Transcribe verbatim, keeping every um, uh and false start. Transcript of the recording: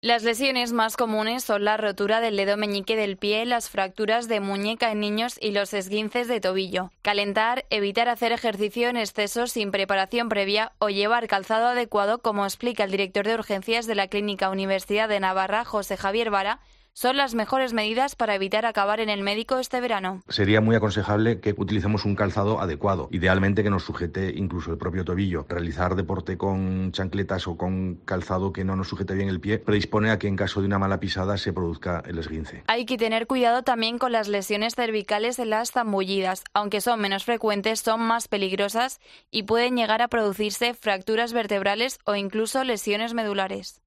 Las lesiones más comunes son la rotura del dedo meñique del pie, las fracturas de muñeca en niños y los esguinces de tobillo. Calentar, evitar hacer ejercicio en exceso sin preparación previa o llevar calzado adecuado, como explica el director de urgencias de la Clínica Universidad de Navarra, José Javier Vara, son las mejores medidas para evitar acabar en el médico este verano. Sería muy aconsejable que utilicemos un calzado adecuado, idealmente que nos sujete incluso el propio tobillo. Realizar deporte con chancletas o con calzado que no nos sujete bien el pie predispone a que en caso de una mala pisada se produzca el esguince. Hay que tener cuidado también con las lesiones cervicales en las zambullidas. Aunque son menos frecuentes, son más peligrosas y pueden llegar a producirse fracturas vertebrales o incluso lesiones medulares.